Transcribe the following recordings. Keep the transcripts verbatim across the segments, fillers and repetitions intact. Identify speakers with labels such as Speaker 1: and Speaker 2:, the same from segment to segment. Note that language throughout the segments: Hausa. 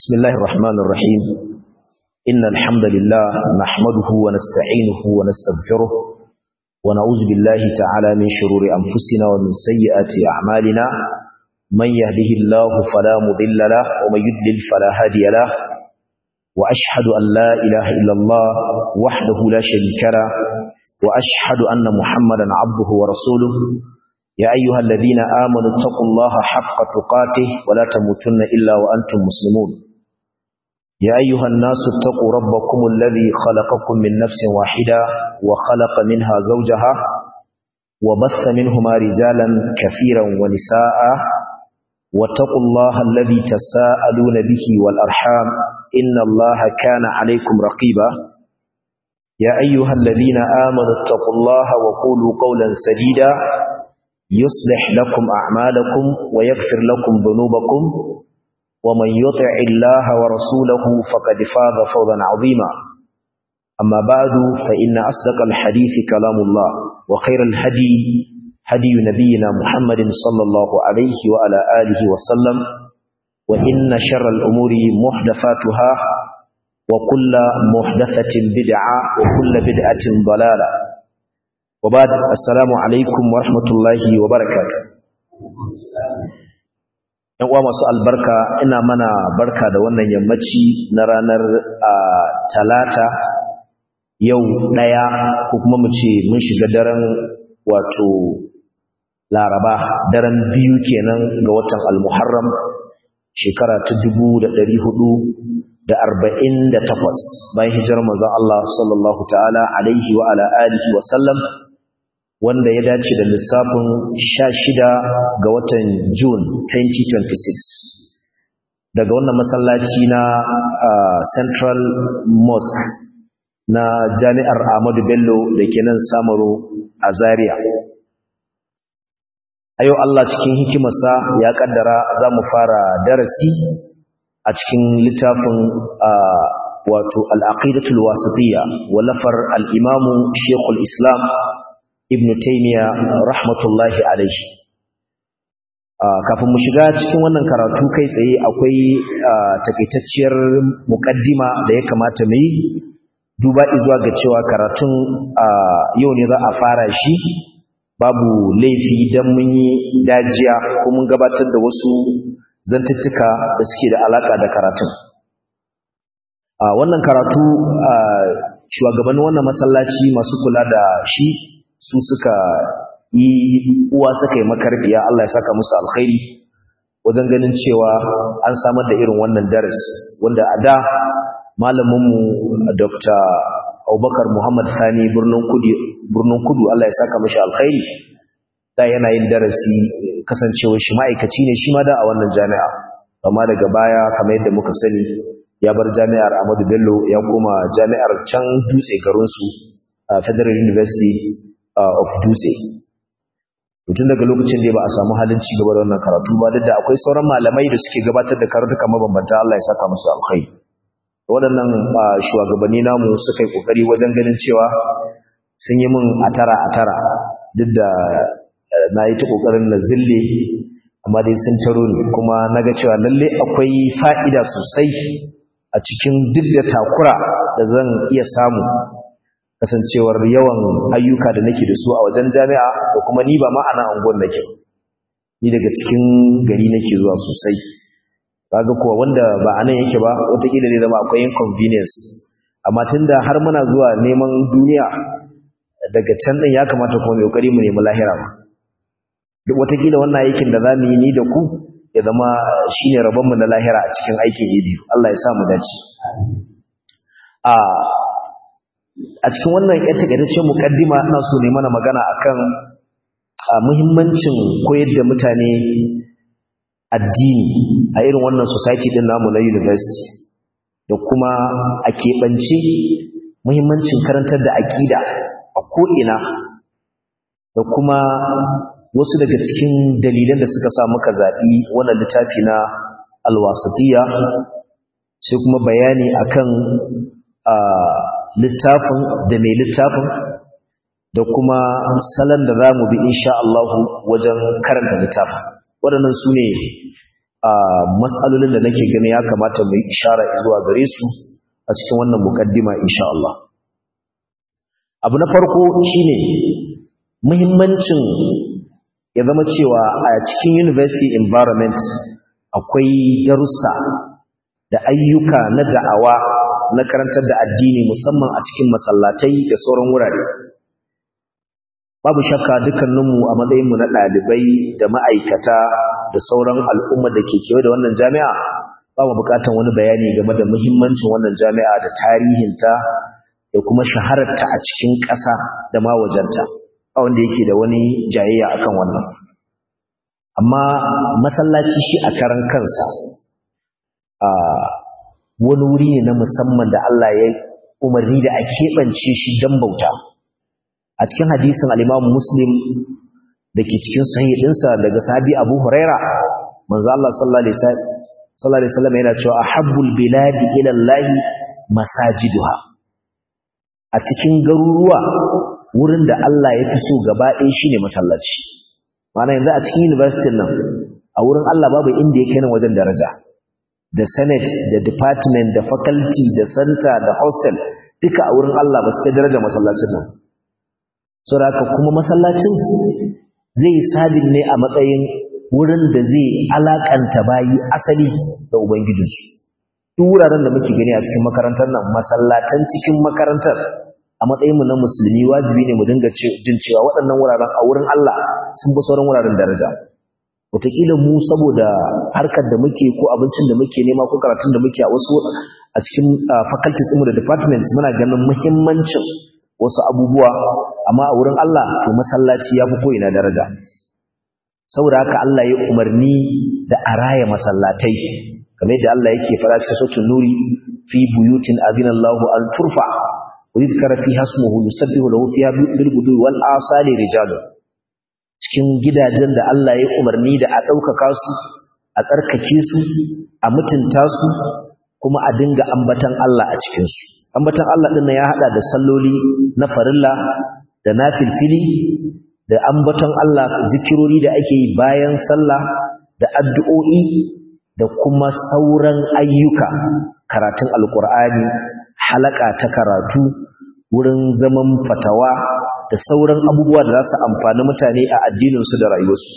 Speaker 1: بسم الله الرحمن الرحيم إن الحمد لله نحمده ونستعينه ونستغفره ونعوذ بالله تعالى من شرور أنفسنا ومن سيئات أعمالنا من يهده الله فلا مضل له ومن يضلل فلا هادي له وأشهد أن لا إله إلا الله وحده لا شريك له وأشهد أن محمدا عبده ورسوله يا أيها الذين آمنوا اتقوا الله حق تقاته ولا تموتن إلا وأنتم مسلمون يا أيها الناس اتقوا ربكم الذي خلقكم من نفس واحدة وخلق منها زوجها وبث منهما رجالا كثيرا ونساء واتقوا الله الذي تساءلون به والأرحام إن الله كان عليكم رقيبا يا أيها الذين آمنوا اتقوا الله وقولوا قولا سديدا يصلح لكم أعمالكم ويغفر لكم ذنوبكم ومن يطع الله ورسوله فقد فاز فوزا عظيما أما بعد فإن أصدق الحديث كلام الله وخير الهدي هدي نبينا محمد صلى الله عليه وعلى آله وسلم وإن شر الأمور محدثاتها وكل محدثة بدعة وكل بدعة ضلالة وبعد السلام عليكم ورحمة الله وبركاته ‘yan uwa masu albarka ina mana barka da wannan yammaci na ranar talata yau ɗaya ko kuma mu ce mun shiga daren wato laraba daren biyu kenan ga watan al-muharram shekara ta dubu da ɗari hudu da arba'in da takwas bayan hijirar manzon Allah sallallahu ta'ala alaihi wa ala alihi wa sallam wanda ya dace da lissafin sha shida ga watan June twenty twenty-six daga wannan masallaci na uh, Central Mosque na Jami'ar Ahmadu Bello da ke nan Samaru a Zaria. A yau Allah cikin hikimarsa ya kaddara za mu fara darasi a cikin littafin uh, wato al-aqidatul wasitiyya walafar al-imamu Sheikhul Islam Ibn Taymiyyah rahmatullahi alaihi. Kafin mu shiga cikin wannan karatu kai tsaye akwai takaitacciyar mukaddima da ya kamata mu yi duba zuwa ga cewa karatun yau ne za a fara shi babu laifi dan mun yi dajiya ko mun gabatar da wasu zantuttuka da suke da alaka da karatun. Wannan karatu shugabannin wannan masallaci masu kula da shi su suka yi uwa suka yi makarbiya Allah ya saka musu alkhairi wajen ganin cewa an samar da irin wannan darasi wanda a da malaminmu Doctor Abubakar Muhammad Sani Birnin Kudu Birnin Kudu Allah ya saka mishi alkhairi da yana yin darasi kasancewa shi ma'aikaci ne shi ma da a wannan jami'a amma daga baya kamar yadda muka sani ya bar jami'ar Ahmadu Bello ya koma jami'ar can Dutse garinsu Federal University of Dutse. Mutum daga lokacin da ba a samu halin ci gaba da wannan karatu ba duk da akwai sauran malamai da suke gabatar da karatuka mabambanta Allah ya saka musu alkhairi. Waɗannan shugabanni namu suka yi kokari wajen ganin cewa sun yi min atara atara duk da na yi ta kokarin na zille amma dai sun taro ni kuma naga cewa lalle akwai fa'ida sosai a cikin duk da takura da zan iya samu kasancewar yawan ayyuka da nake da su a wajen jami'a da kuma ni ba ma ana angon nake ni daga cikin gari nake zuwa sosai kaga kuwa wanda ba anan yake ba wataƙila ne zama akwai inconvenience amma tunda har muna zuwa neman duniya daga can din ya kamata kuma mai kokari mu nemi lahira ba duk wataƙila wannan aikin da zamu yi ni da ku ya zama shine rabon mu na lahira a cikin aikin biyu Allah ya sa mu dace a a cikin wannan ya takaitaccen mukaddima ina so ne mana magana akan muhimmancin koyar da mutane addini a irin wannan society din namu na university da kuma a keɓance muhimmancin karantar da aƙida a ko'ina da kuma wasu daga cikin dalilan da suka sa muka zaɓi wannan littafi na alwasatiyya sai kuma bayani akan littafin da mai littafin da kuma salon da za mu bi insha Allah wajen karanta littafin waɗannan su ne mas'alolin da nake gani ya kamata mu yi ishara zuwa gare su a cikin wannan mukaddima insha Allah. Abu na farko shine muhimmancin ya zama cewa a cikin university environment akwai darussa da ayyuka na da'awa na karantar da addini musamman a cikin masallatai da sauran wurare. Babu shakka dukkaninmu a matsayinmu na ɗalibai da ma'aikata da sauran al'umma da ke kewaye da wannan jami'a ba mu buƙatar wani bayani game da muhimmancin wannan jami'a da tarihinta da kuma shahararta a cikin ƙasa da ma wajenta, a wanda yake da wani jayayya akan wannan. Amma masallaci shi a karan kansa a wani wuri ne na musamman da Allah ya umarni da a keɓance shi don bauta. A cikin hadisin al-Imam Muslim da ke cikin sahih ɗinsa daga sahabi Abu Huraira, manzo Allah sallallahu alaihi wasallam yana cewa ahabbul biladi ila Allah masajiduha. A cikin garuruwa wurin da Allah ya fi so gaba ɗaya shine masallaci. Ma'ana yanzu a cikin university nan a wurin Allah babu inda yake nan wajen daraja. Da senate da department da faculty da center da hostel duka a wurin Allah ba su kai daraja masallacin nan. Saboda kuma masallacin zai sabin ne a matsayin wurin da zai alakanta bayi asali da ubangijinsu. Duk wuraren da muke gani a cikin makarantar nan, masallatan cikin makarantar, a matsayinmu na musulmi wajibi ne mu dinga jin cewa waɗannan wuraren a wurin Allah sun fi sauran wuraren daraja. Wataƙila mu saboda harkar da muke ko abincin da muke nema ko karatun da muke a wasu a cikin faculties ɗinmu da departments muna ganin muhimmancin wasu abubuwa, amma a wurin Allah to masallaci ya fi ko'ina daraja. Saboda haka Allah ya umarni da a raya masallatai, kamar yadda Allah yake fara cikin suratul Nuri, fi buyutin adinallahu an turfa wa yuzkara fiha ismuhu yusabbihu lahu fiha bil ghudwi wal asali rijalun. Cikin gidajen da Allah ya umarni da a ɗaukaka su, a tsarkake su, a mutunta su, kuma a dinga ambatan Allah a cikinsu. Ambatan Allah ɗin ya haɗa da salloli na farilla da na filfili, da ambatan Allah zikirori da ake yi bayan sallah, da addu'o'i, da kuma sauran ayyuka, karatun alƙur'ani, halaka ta karatu, wurin zaman fatawa, da sauran abubuwa da za su amfani mutane a addininsu da rayuwarsu.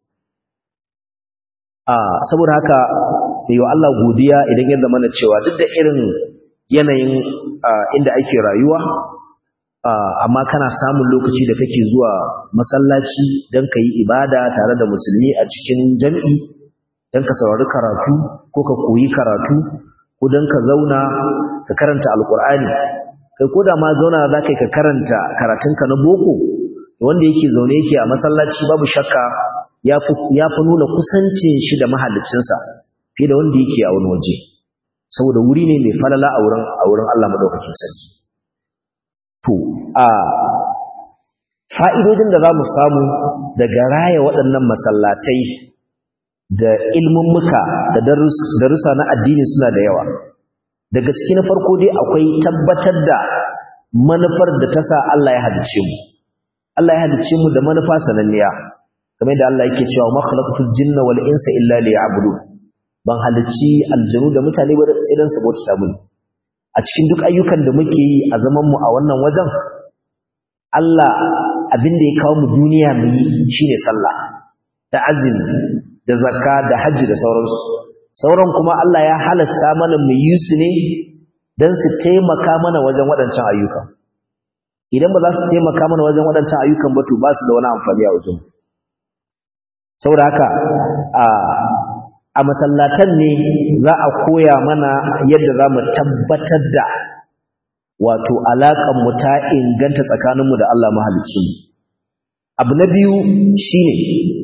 Speaker 1: A saboda haka yi wa Allah godiya idan ya zama na cewa duk da irin yanayin inda ake rayuwa, amma kana samun lokaci da kake zuwa masallaci don ka yi ibada tare da musulmi a cikin jam'i, don ka saurari karatu ko ka koyi karatu, ko don ka zauna ka karanta alkur'ani. Kai ko da ma zauna za ka yi ka karanta karatunka na boko, wanda yake zaune yake a masallaci babu shakka ya fi nuna kusancin shi da mahaliccinsa fiye da wanda yake a wani waje, saboda wuri ne mai falala a wurin a wurin Allah madaukakin sarki. To a fa'idojin da za mu samu daga raya waɗannan masallatai da ilmummuka da darussa na addini suna da yawa. Daga ciki na farko dai akwai tabbatar da manufar da ta sa Allah ya halicce mu. Allah ya halicce mu da manufa sananniya, kamar da Allah yake cewa ma khalaqatul jinna wal insa illa liya'budun. Ban halicci aljanu da mutane ba sai dan su bauta mini. A cikin duk ayyukan da muke yi a zaman mu a wannan wajen, Allah abin da ya kawo mu duniya mu yi shine sallah, da azumi, da zakka, da hajji da sauransu. Sauran kuma Allah ya halasta mana mu yi su ne don su taimaka mana wajen waɗancan ayyuka. Idan ba za su taimaka mana wajen waɗancan ayyukan ba to ba su da wani amfani a wajen. Saboda haka a a masallatan ne za a koya mana yadda za mu tabbatar da wato alaƙar mu ta inganta tsakaninmu da Allah mahalicci. Abu na biyu shine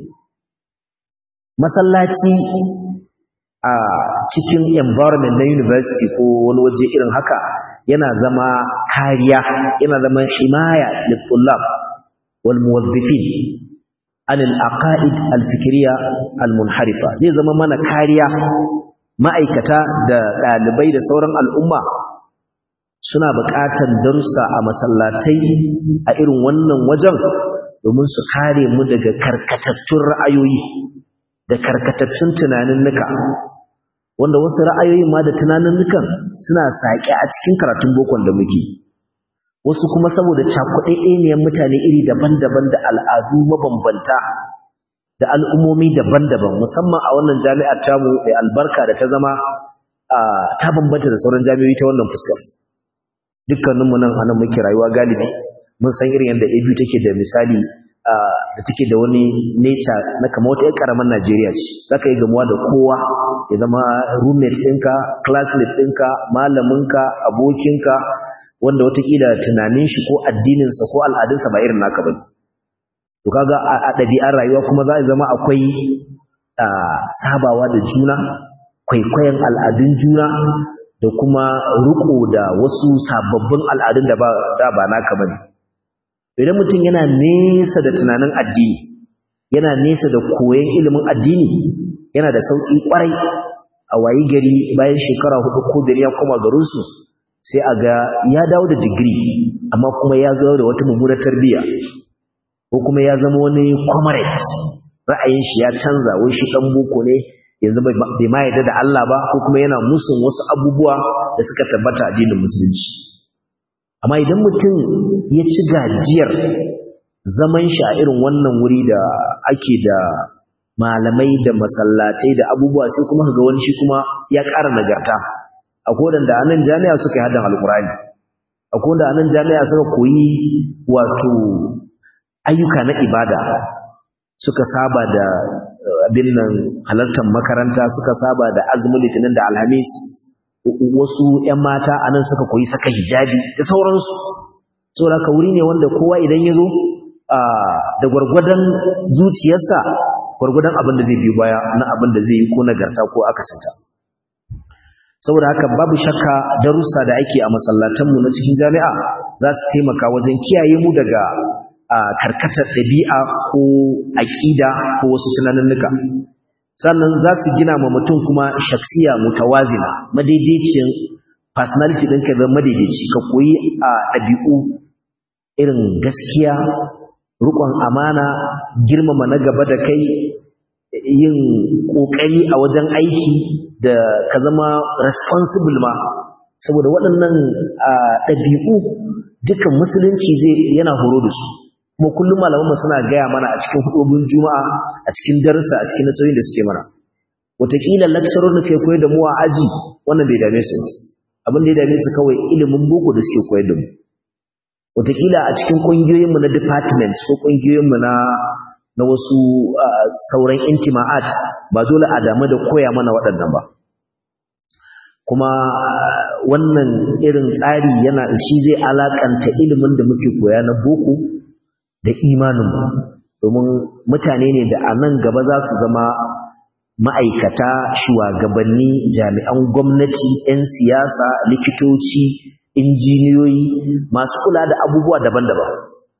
Speaker 1: masallaci a cikin environment na university ko wani waje irin haka yana zama kariya, yana zama himaya lit-tullab wal muwazzifin an al-aqaid al-fikriyya al-munharifa. Zai zama mana kariya, ma'aikata da dalibai da sauran al'umma suna buƙatar darussa a masallatai a irin wannan wajen domin su kare mu daga karkatattun ra'ayoyi. da karkatattun tunanin nuka wanda wasu ra'ayoyin ma da tunanin nukan suna saƙe a cikin karatun bokon da muke wasu kuma saboda cakuɗaɗɗeniyar mutane iri daban-daban da al'adu mabambanta da al'ummomi daban-daban musamman a wannan jami'ar tamu mai albarka da ta zama ta bambanta da sauran jami'o'i ta wannan fuskar dukkaninmu nan anan muke rayuwa galibi mun san irin yadda A B U take da misali da take da wani nature na kamar wata ƙaramin Najeriya ce zaka yi gamuwa da kowa ya zama roommate ɗinka classmate ɗinka malaminka abokinka wanda watakila tunanin shi ko addininsa ko al'adunsa ba irin naka bane to kaga a ɗabi'ar rayuwa kuma za a zama akwai sabawa da juna kwaikwayon al'adun juna da kuma riko da wasu sababbin al'adun da ba da ba naka bane idan mutum yana nesa da tunanin addini yana nesa da koyon ilimin addini yana da sauki kwarai a wayi gari bayan shekara hudu ko biyar ya koma garinsu sai a ga ya dawo da digiri amma kuma ya zo da wata mummunar tarbiyya ko kuma ya zama wani comrade ra'ayin shi ya canza wai shi dan boko ne yanzu bai ma yarda da Allah ba ko kuma yana musun wasu abubuwa da suka tabbata addinin musulunci amma idan mutum ya ci gajiyar zaman shi a irin wannan wuri da ake da malamai da masallatai da abubuwa sai kuma ga wani shi kuma ya ƙara nagarta akwai wanda a nan jami'a suka yi haddan alkurani akwai wanda a nan jami'a suka koyi wato ayyuka na ibada suka saba da abin nan halartar makaranta suka saba da azumin litinin da alhamis wasu 'yan mata a nan suka koyi saka hijabi da sauransu saboda ka wuri ne wanda kowa idan ya zo da gwargwadon zuciyarsa gwargwadon abin da zai biyo baya na abin da zai yi ko nagarta ko akasanta saboda haka babu shakka darussa da ake a masallatanmu na cikin jami'a za su taimaka wajen kiyaye mu daga karkatar ɗabi'a ko aƙida ko wasu tunaninnika sannan za su gina ma mutum kuma shaksiya mutawazina madaidaicin personality ɗinka zama madaidaici ka koyi a ɗabi'u irin gaskiya riƙon amana girmama na gaba da kai yin ƙoƙari a wajen aiki da ka zama responsible ma saboda waɗannan ɗabi'u dukan musulunci zai yana horo da su kuma kullum malamanmu suna gaya mana a cikin hudubin juma'a a cikin darussa a cikin nasoyin da suke mana wataƙila lecturer da suke koyar da mu a aji wannan bai dame su abin da ya dame su kawai ilimin boko da suke koyar da mu wataƙila a cikin ƙungiyoyinmu na departments ko ƙungiyoyinmu na na wasu sauran intima'at ba dole a damu da koya mana waɗannan ba kuma wannan irin tsari yana shi zai alakanta ilimin da muke koya na boko da imanin domin mutane ne da a nan gaba za su zama ma'aikata shugabanni jami'an gwamnati 'yan siyasa likitoci injiniyoyi masu kula da abubuwa daban-daban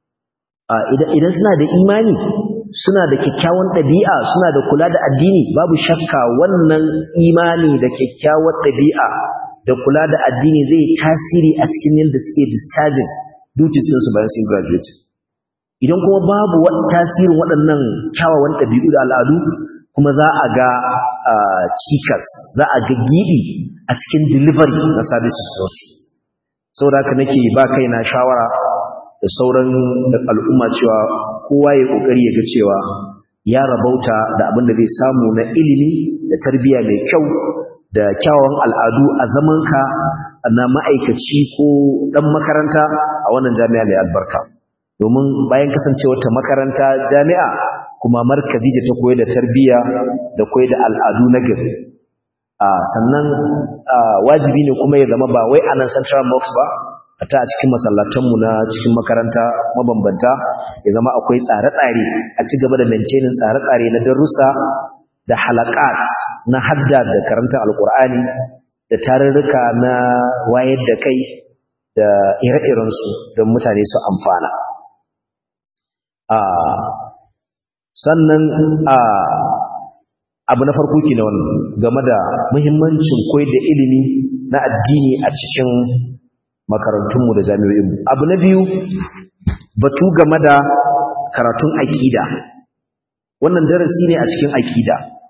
Speaker 1: idan suna da imani suna da kyakkyawan ɗabi'a suna da kula da addini babu shakka wannan imani da kyakkyawar ɗabi'a da kula da addini zai tasiri a cikin yadda suke discharging duties ɗinsu bayan sun graduate idan kuma babu tasirin waɗannan kyawawan ɗabi'u da al'adu kuma za a ga cikas za a ga gibi a cikin delivery na services ɗinsu saboda haka nake ba kaina shawara da sauran al'umma cewa kowa ya kokari ya ga cewa ya rabauta da abin da zai samu na ilimi da tarbiyya mai kyau da kyawawan al'adu a zamanka na ma'aikaci ko dan makaranta a wannan jami'a mai albarka domin bayan kasancewar ta makaranta jami'a kuma markazi ce ta koyar da tarbiyya da koyar da al'adu na gari sannan wajibi ne kuma ya zama ba wai a nan central mosque ba ta a cikin masallatanmu na cikin makaranta mabambanta ya zama akwai tsare-tsare a ci gaba da maintaining tsare-tsare na darussa da halakat na hadda da karanta alkur'ani da tarurruka na wayar da kai da ire-irensu don mutane su amfana sannan abu na farko ke na wannan game da muhimmancin koyar da ilimi na addini a cikin makarantunmu da jami'o'inmu abu na biyu batu game da karatun aƙida wannan darasi ne a cikin aƙida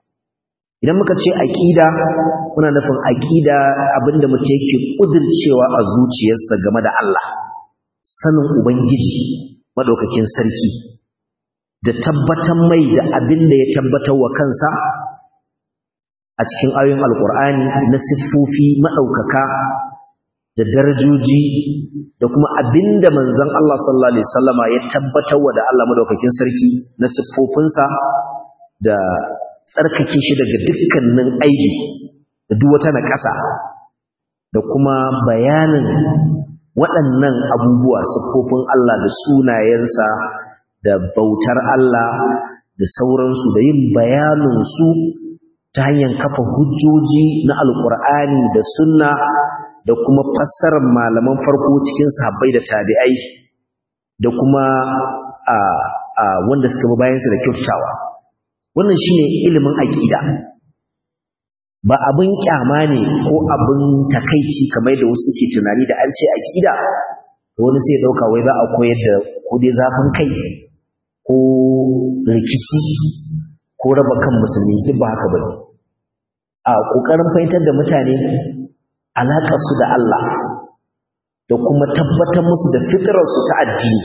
Speaker 1: idan muka ce aqida muna nufin aqida abinda mutum yake kudircewa a zuciyarsa game da Allah, sanin ubangiji madaukakin sarki da tabbatar mai da abinda ya tabbatar wa kansa a cikin ayoyin alqur'ani na siffofi madaukaka da darajoji da kuma abinda manzon Allah sallallahu alaihi wasallama ya tabbatar wa da Allah madaukakin sarki na siffofinsa da tsarkake shi daga dukkanin aibi da duk wata naƙasa da kuma bayanin waɗannan abubuwa siffofin Allah da sunayensa da bautar Allah da sauransu da yin bayanin su ta hanyar kafa hujjoji na alƙur'ani da sunna da kuma fassarar malaman farko cikin sahabbai da tabi'ai da kuma a, a wanda suka bi bayansu da kyautatawa. Wannan shine ilimin aqida, ba abin kyama ne ko abin takeici kamar da wasu ke tunani da an ce aqida wani sai ya dauka wai za a koyar da ko dai zafin kai ko rikici ko raba kan musulmi, duk ba haka bane. A kokarin fahimtar da mutane alaƙar su da Allah da kuma tabbatar musu da fitrar su ta addini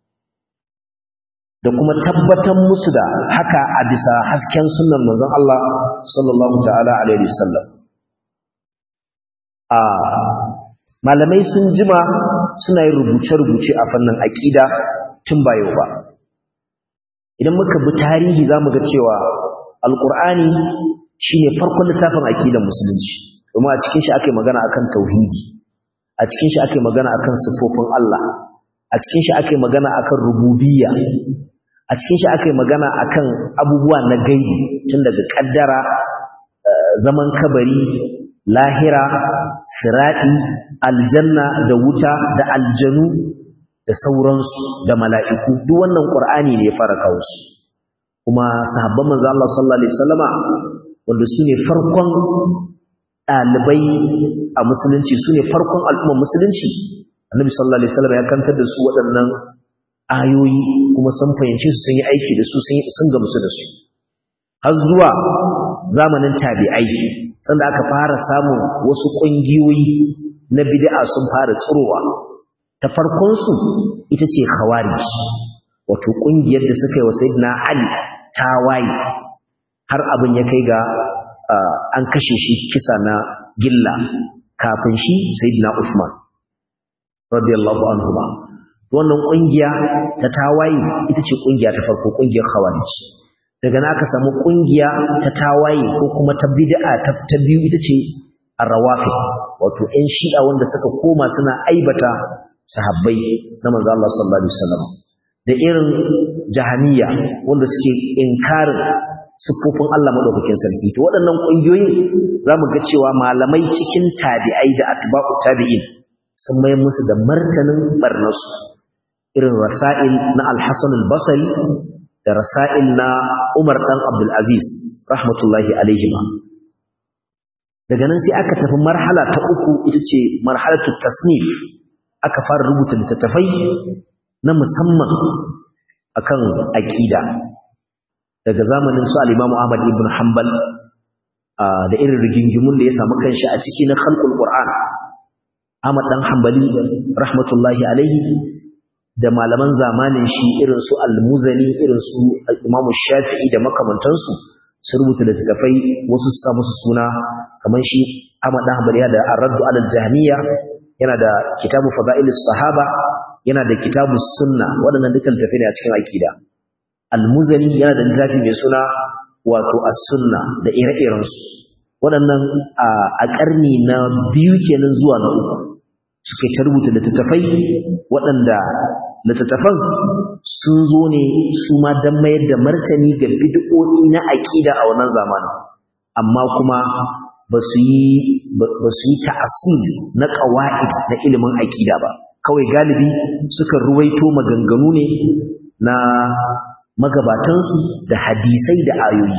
Speaker 1: da kuma tabbatar musu da haka a bisa hasken sunnar manzon Allah sallallahu ta'ala alaihi wasallam. a malamai sun jima suna yin rubuce-rubuce a fannin aqida tun ba yau ba. Idan muka bi tarihi zamu ga cewa alqur'ani shine farkon littafin aqidar musulunci, kuma a cikin shi ake magana akan tauhidi, a cikin shi ake magana akan sifofin Allah, a cikin shi ake magana akan rububiyya, a cikin shi aka yi magana akan abubuwa na gaibi tun daga kaddara, zaman kabari, lahira, sirati, aljanna da wuta da aljanu da sauransu da mala'iku. Duk wannan Qur'ani ne ya fara kawo su. Kuma sahabban manzo Allah sallallahu alaihi wasallama wanda su ne farkon ɗalibai a musulunci, su ne farkon al'ummar musulunci, Annabi sallallahu alaihi wasallama ya kantar da su waɗannan ayoyi kuma sun fahimci su sun yi aiki da su sun gamsu da su har zuwa zamanin tabi'ai, sanda aka fara samun wasu ƙungiyoyi na bid'a sun fara tsirowa. Ta farkon su ita ce khawarij, wato ƙungiyar da suka yi wa sayyidina Ali tawaye har abin ya kai ga an kashe shi kisa na gilla kafin shi sayyidina Uthman radiyallahu anhu. Wannan kungiya ta tawaye ita ce kungiya ta farko, kungiyar khawarij. Daga nan aka samu kungiya ta tawaye ko kuma ta bid'a ta, ta biyu ita ce ar-rawafid, wato ɗan shi'a wanda suka koma suna aibata sahabbai na manzo Allah sallallahu alaihi wasallam, da irin jahaniya wanda suke inkarin siffofin Allah madaukakin sarki. To waɗannan kungiyoyi zamu ga cewa malamai cikin tabi'ai da atba'u tabi'in sun mai musu da martanin barnasu, irin rasail na al-Hasan al-Basri da rasail na Umar dan Abdul Aziz rahmatullahi alaihima. Daga nan sai aka tafi marhala ta uku, ita ce marhalatu tasnif. Aka fara rubuta littattafai na musamman akan aqida daga zamanin su al-Imam Ahmad ibn Hanbal da irin rigingimun da ya samu kanshi a ciki na khalqul Qur'an. Ahmad dan Hanbali rahmatullahi alaihi da malaman zamanin shi irin su Al-Muzani, irin su Imam Shafi'i da makamantansu sun rubuta littattafai, wasu su sa musu suna kamar shi Ahmad dan Hanbali da Ar-Radd 'ala al-Jahmiyya, yana da Kitabu Fada'ilus Sahaba, yana da Kitabus Sunna. Waɗannan dukkan littattafai ne a cikin aqida. Al-Muzani yana da littafi mai suna wato As-Sunna da ire-irensu. Waɗannan a ƙarni na biyu kenan zuwa na uku suka ta rubuta littattafai waɗanda littattafan sun zo ne su ma don mayar da martani ga bid'o'i na aƙida a wannan zamanin, amma kuma ba su yi ta'assil na ƙawa'id na ilimin aƙida ba. Kawai galibi suka ruwaito maganganu ne na magabatansu da hadisai da ayoyi.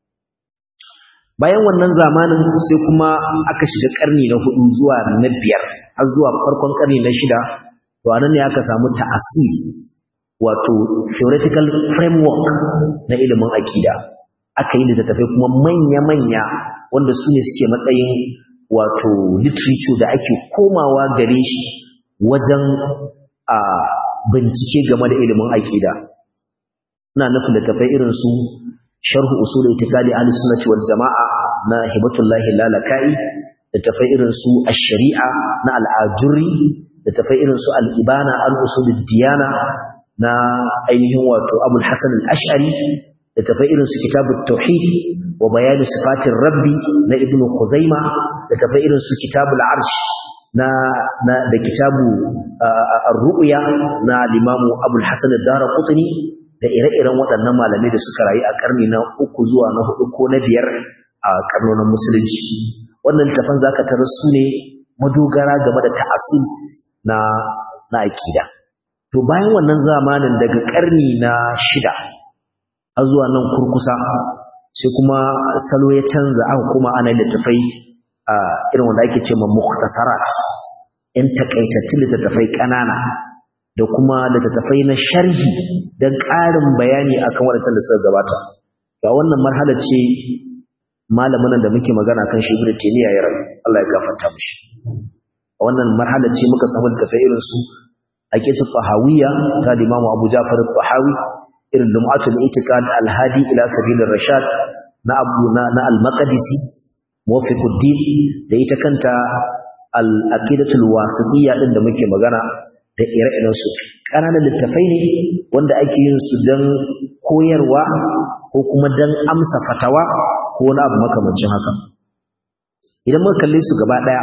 Speaker 1: Bayan wannan zamanin sai kuma aka shiga ƙarni na hudu zuwa na biyar har zuwa farkon ƙarni na shida, to anan ne aka samu ta'assil, wato theoretical framework na ilimin aqida. aka yi littattafai kuma manya-manya wanda su ne suke matsayin wato literature da ake komawa gare shi wajen a bincike game da ilimin aqida. Ina nufin littattafai irin su sharh usul i'tiqadi ahli sunnah wal jamaa na hibatullahi lalaka'i, littattafai irin su ash-shari'a na al-ajuri, littattafai irin su al-ibana al-usul ad-diyana na ainihin wato abul hasan al-ash'ari, littattafai irin su kitabut tauhid wa bayan sifatir rabbi na ibnu khuzaima, littattafai irin su kitabul arsh na na da kitabu ar-ru'ya na limamu abul hasan ad-darqutni da ire-iren waɗannan malamai da suka rayu a karni na uku zuwa na hudu ko na biyar a karnonin musulunci. Wannan tafan zaka tarar su ne madogara game da ta'assul na na aqida. To bayan wannan zamanin daga karni na shida har zuwa nan kurkusa sai kuma salo ya canza, aka kuma ana littafai a irin wanda ake cewa mukhtasarat, in takaitattun littafai kanana da kuma littattafai na sharhi don ƙarin bayani akan waɗannan da suka gabata. Ga wannan marhala ce malamin da muke magana kan shi Ibn Taymiyyah ya rabu, Allah ya gafarta mishi. A wannan marhala ce muka samu littattafai irin su Aqidatu Tahawiyya ta Imam Abu Ja'far al-Tahawi, irin Lum'atul I'tiqad al-Hadi ila Sabil ar-Rashad na Abu na, na al-Maqdisi, Muwaffiquddin, da ita kanta al-Aqidatul Wasitiyya din da muke magana da ire-iren su. Ƙananan littafai ne wanda ake yin su don koyarwa ko kuma don amsa fatawa ko wani abu makamancin haka. Idan muka kalle su gaba ɗaya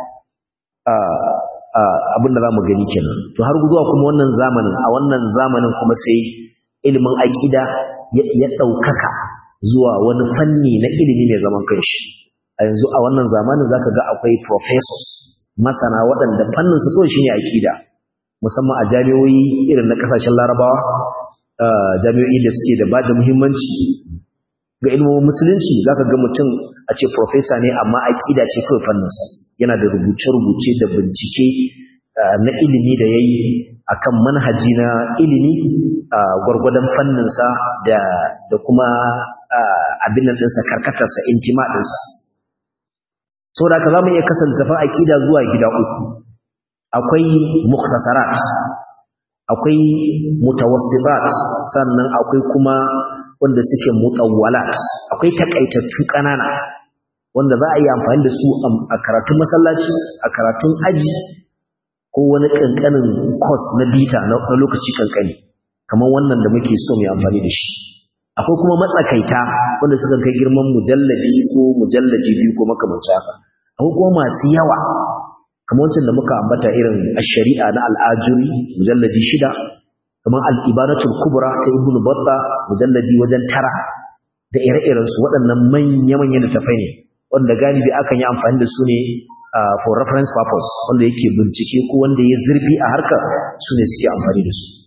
Speaker 1: abin da za mu gani kenan. To har zuwa kuma wannan zamanin, a wannan zamanin kuma sai ilimin aƙida ya ɗaukaka zuwa wani fanni na ilimi mai zaman kanshi. A yanzu a wannan zamanin zaka ga akwai professors, masana waɗanda fannin su kawai shine aƙida, musamman a jami'o'i irin na kasashen larabawa, jami'o'i da suke da ba da muhimmanci ga ilimin musulunci. Zaka ga mutum a ce professor ne amma aqida ce kawai fanninsa, yana da rubuce-rubuce da bincike na ilimi da yayi akan manhaji na ilimi gwargwadon fanninsa da da kuma abin nan dinsa, karkatarsa, intima dinsa. Saboda haka zamu iya kasance fa aqida zuwa gida uku. Akwai mukhtasarat, akwai mutawassitat, sannan akwai kuma wanda suke mutawwalat, akwai takaitattu kanana wanda za a yi amfani da su a karatun masallaci, a karatun aji, ko wani kankanin course na bita na lokaci kankani kamar wannan da muke so mu yi amfani da shi. Akwai kuma matsakaita wanda suka kai girman mujalladi ko mujalladi biyu ko makamancin haka. Akwai kuma masu yawa kamar wancan da muka ambata irin ash-shari'a na al-ajuri mujalladi shida, kamar al-ibanatul kubra ta ibnu batta mujalladi wajen tara, da ire-iren su. Waɗannan manya-manyan littafai ne wanda galibi akan yi amfani da su ne for reference purpose, wanda yake bincike ko wanda ya zurfi a harkar su ne suke amfani da su.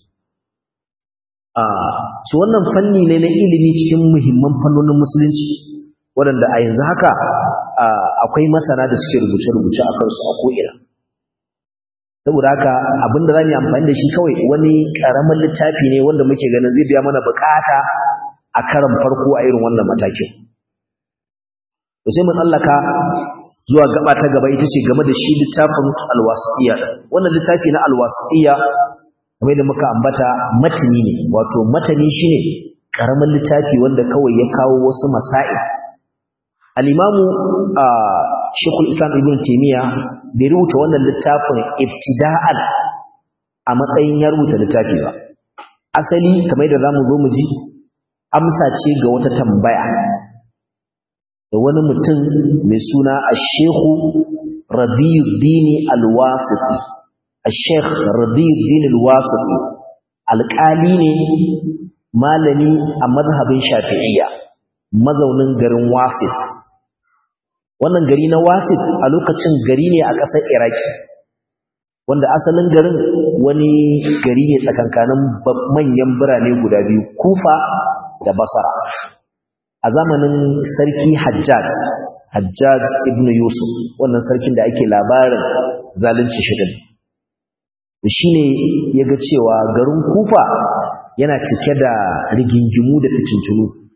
Speaker 1: su wannan fanni ne na ilimi cikin muhimman fannonin musulunci waɗanda a yanzu haka akwai masana da suke rubuce-rubuce a kansu a ko'ina. Saboda haka abinda za mu yi amfani da shi kawai wani ƙaramin littafi ne wanda muke ganin zai biya mana bukata a karan farko a irin wannan matakin. To sai mu tsallaka zuwa gaba ta gaba, ita ce game da shi littafin alwasiyya. Wannan littafi na alwasiyya kamar da muka ambata matani ne, wato matani shine karamin littafi wanda kawai ya kawo wasu masail. Al-Imamu Sheikhul Islam Ibn Taymiyyah bai rubuta wannan littafin ibtida'an a matsayin ya rubuta littafi ba. Asali kamar da zamu zo mu ji, amsa ce ga wata tambaya da wani mutum mai suna Ash-Sheikh Rabi'uddin Al-Wasiti. Ash-Sheikh Rabi'uddin Al-Wasiti alƙali ne, malami a mazhabin Shafi'iyya, mazaunin garin Wasit. Wannan gari na Wasit a lokacin gari ne a ƙasar Iraki, wanda asalin garin wani gari ne tsakankanin manyan birane guda biyu, Kufa da Basra. A zamanin sarki Hajjaj, Hajjaj ibn Yusuf, wannan sarkin da ake labarin zalunci shi din, shine yaga cewa garin Kufa yana cike da rigingimu da fitintunu,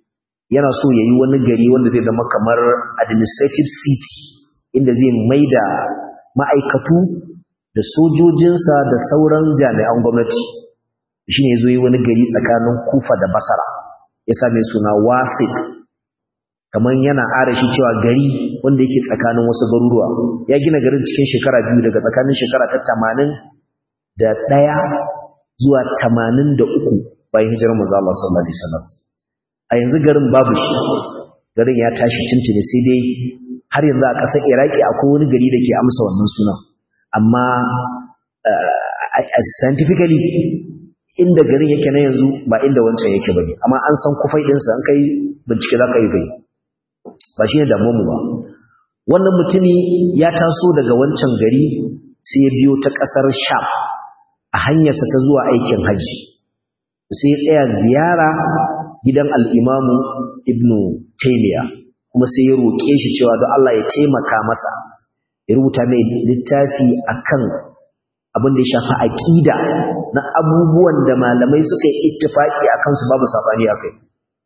Speaker 1: yana so ya yi wani gari wanda zai zama kamar administrative city inda zai maida ma'aikatu da sojojinsa da sauran jami'an gwamnati shi ne zo yi wani gari tsakanin Kufa da Basra ya same suna Wasit, kamar yana arashi cewa gari wanda yake tsakanin wasu garuruwa. Ya gina garin cikin shekara biyu, daga tsakanin shekara ta tamanin da ɗaya zuwa tamanin da uku bayan hijirar manzo Allah sallallahu alaihi wasallam. A yanzu garin babu shi, garin ya tashi tuntuni, sai dai har yanzu a ƙasar Iraki akwai wani gari da ke amsa wannan sunan, amma scientifically inda garin yake na yanzu ba inda wancan yake ba ne, amma an san kufai ɗinsa, an kai bincike za ka yi bai ba shi ne damuwa ba. Wannan mutumi ya taso daga wancan gari sai ya biyo ta ƙasar Sham a hanyarsa ta zuwa aikin hajji, sai ya tsaya ziyara gidan al'imamu Ibn Taymiyyah, kuma sai ya roƙe shi cewa don Allah ya taimaka masa ya rubuta mai littafi akan abin da ya shafi aqida na abubuwan da malamai suka yi ittifaki akan su babu sabani akai.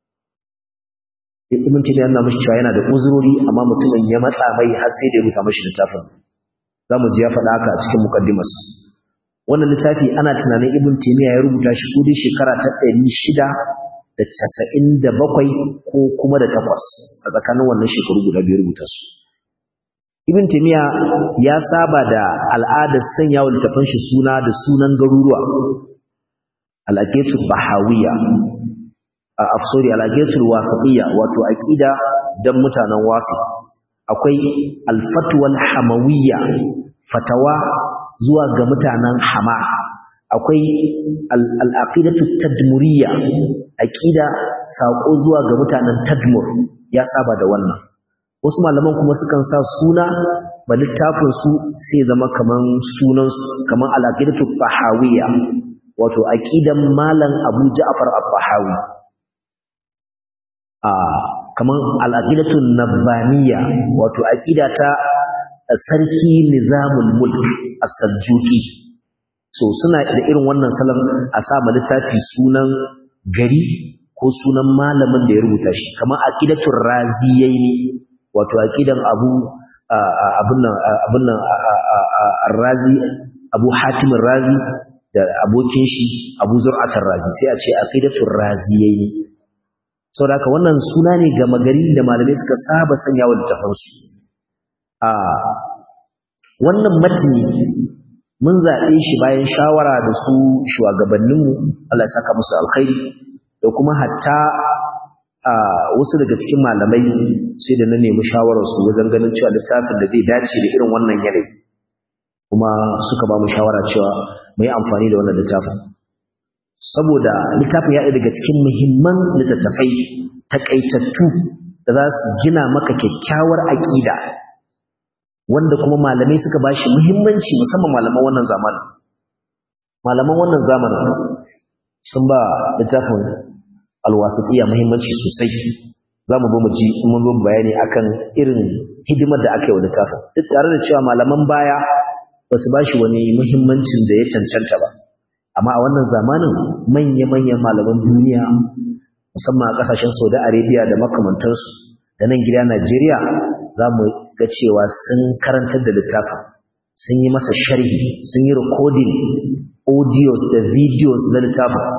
Speaker 1: Ibn Taymiyyah yana mishi cewa yana da uzurori, amma mutumin ya matsa mai har sai da ya rubuta mishi littafin. Zamu ji ya faɗa haka a cikin muqaddimarsa. Wannan littafi ana tunanin Ibn Taymiyyah ya rubuta shi ko dai shekara ta ɗari shida da casa'in da bakwai ko kuma da takwas, a tsakanin wannan shekaru guda biyu rubuta su. Ibn Taymiyyah ya saba da al'adar sanya wa littafin shi suna da sunan garuruwa. Al-Aqidatul Bahawiyya, a afsori Al-Aqidatul Wasatiyya, wato aqida dan mutanen Wasit. Akwai Al-Fatwa Al-Hamawiyya, fatawa zuwa ga mutanen Hama. Akwai Al-Aqidatul Tadmuriyya, aqida sako zuwa ga mutanen Tadmur, ya saba da wannan. Wasu malaman kuma sukan sa suna ba littafin su sai zama kaman sunan su, kaman Al-Aqidatul Bahawiyya, wato aqidan malam Abu Ja'far Al-Bahawi. A kaman Al-Aqidatul Nabbaniyya, wato aqida ta sarki Nizamul Mulk As-Saljuqi. So suna da irin wannan salon a sa ma littafi sunan gari ko sunan malamin da ya rubuta shi, kaman Aqidatul Raziyaini, wato aqidan Abu abun nan abun nan Ar-Razi, Abu Hatim Ar-Razi da abokin shi Abu Zur'at Ar-Razi, sai a ce Aqidatul Raziyaini. Saboda haka wannan suna ne ga magari da malamai suka saba sanya wa littafin su. A wannan matni mun zaɓe shi bayan shawara da su shugabanninmu, Allah ya saka musu alkhairi, da kuma hatta a wasu daga cikin malamai sai da na nemi shawararsu wajen ganin cewa littafin da zai dace da irin wannan yanayi, kuma suka ba mu shawara cewa mu yi amfani da wannan littafin, saboda littafin ya daga cikin muhimman littattafai takaitattu da za su gina maka kyakkyawar aƙida, wanda kuma malamai suka ba shi muhimmanci, musamman malaman wannan zamanin. Malaman wannan zamanin sun ba littafin Al-Wasitiyya muhimmanci sosai. Za mu zo mu ji mun zo bayani akan irin hidimar da aka yi wa littafin, duk tare da cewa malaman baya ba su ba shi wani muhimmancin da ya cancanta ba, amma a wannan zamanin manya-manyan malaman duniya, musamman a ƙasashen Saudi Arabia da makamantansu da nan gida Najeriya, za mu ga cewa sun karantar da littafin, sun yi masa sharhi, sun yi recording audios da videos na littafin.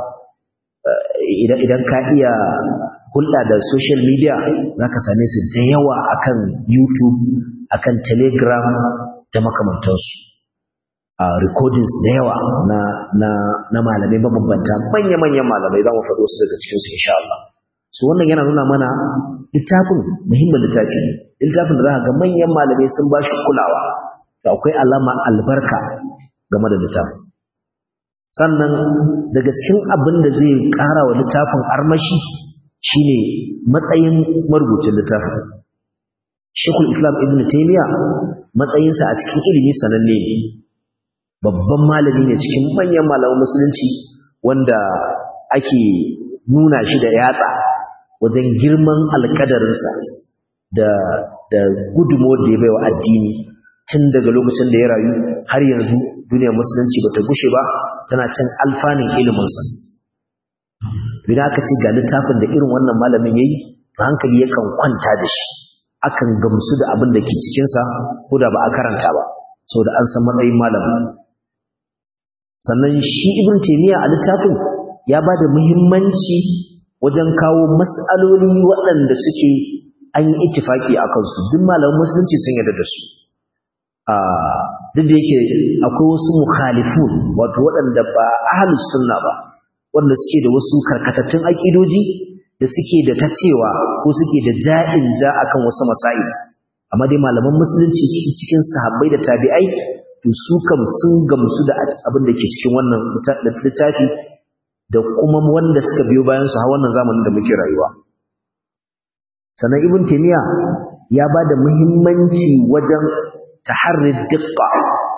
Speaker 1: Idan ka iya hulɗa da social media za ka same su da yawa akan YouTube, akan Telegram da makamantansu. Recordings da yawa na, na, na malamai mabambanta, manya-manyan malamai, za mu faɗo su daga cikinsu insha Allah. So wannan yana nuna mana littafin muhimmin littafi ne, littafin da za ka ga manyan malamai sun ba shi kulawa, da akwai alama albarka game da littafin. Sannan daga cikin abin da zai ƙara wa littafin armashi shine matsayin marubucin littafin. Sheikhul Islam Ibn Taymiyyah matsayinsa a cikin ilimi sananne ne, babban malami ne cikin manyan malaman musulunci wanda ake nuna shi da yatsa wajen girman alkadarinsa da da gudunmawar da ya baiwa addini tun daga lokacin da ya rayu har yanzu duniyar musulunci bata gushe ba, tana cin alfanin iliminsa. Idan aka ce ga littafin da irin wannan malamin yayi, hankali yakan kwanta da shi, akan gamsu da abin da ke cikinsa ko da ba a karanta ba saboda an san matsayin malamin. Sannan shi Ibn Taymiyyah a littafin ya ba da muhimmanci wajen kawo mas'aloli waɗanda suke an yi ittifaki a kansu, duk malaman musulunci sun yarda da su. Duk da yake akwai wasu mukhalifun, wato waɗanda ba ahlus sunna ba, wanda suke da wasu karkatattun aƙidoji da suke da ta cewa ko suke da ja'in ja akan wasu masail. Amma dai malaman musulunci cikin sahabbai da tabi'ai to su kam sun gamsu da abin da ke cikin wannan littafi da kuma wanda suka biyo bayan su har wannan zamanin da muke rayuwa. Sannan Ibn Taymiyyah ya ba da muhimmanci wajen taharrid diqqa,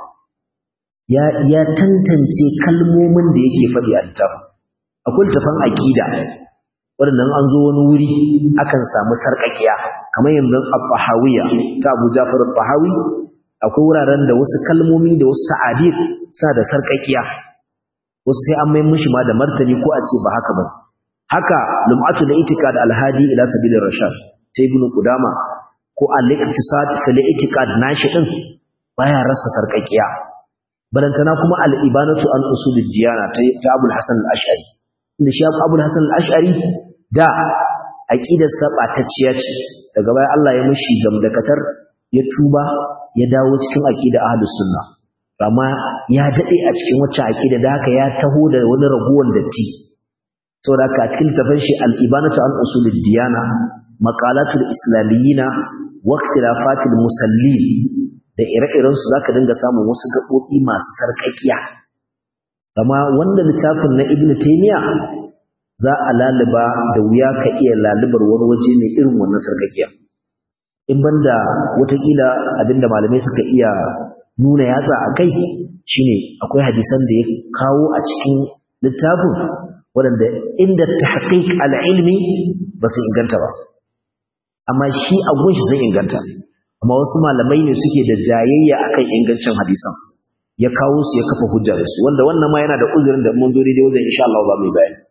Speaker 1: ya ya tantance kalmomin da yake faɗi a littafin. Akwai littafin aqida wadannan an zo wani wuri akan samu sarƙaƙiya, kamar yanzu al-Tahawiyya ta Abu Ja'far al-Tahawi, akwai wuraren da wasu kalmomi da wasu ta'abir suna da sarƙaƙiya, wasu sai an mai mishi ma da martani ko a ce ba haka ba. Haka Lum'atul I'tiqad al-Hadi ila Sabilir Rashad ta Ibn Qudama ko al-Iqtisad fil I'tiqad nashi din baya rasa sarƙaƙiya. Barantana kuma al-Ibanatu an Usulid Diyana ta Abu al-Hasan al-Ash'ari, inda shi Abu al-Hasan al-Ash'ari da aqidar sa batacciya ce, daga baya Allah ya mishi gamdakatar ya tuba ya dawo cikin aqida ahlus sunna, amma ya dade a cikin wacce aqida da haka ya taho da wani raguwan datti. saboda haka a cikin tafin shi al-Ibanatu an Usulid Diyana, Maqalatul Islamiyina wa Ikhtilafatil Musallin da ire-iren su zaka dinga samun wasu gabobi masu sarkakiya. Amma wanda littafin na Ibn Taymiyyah za a laluba da wuya ka iya lalubar wani waje ne irin wannan sarkakiya, in banda watakila abinda malamai suka iya nuna yatsa a kai shine akwai hadisan da ya kawo a cikin littafin waɗanda inda tahqiq al-ilmi ba su inganta ba, amma shi a gunshi sun inganta, amma wasu malamai ne suke da jayayya akan ingancin hadisan ya kawo su ya kafa hujja da su, wanda wannan ma yana da uzurin da mun zo daidai wajen insha Allah za mu yi bayani.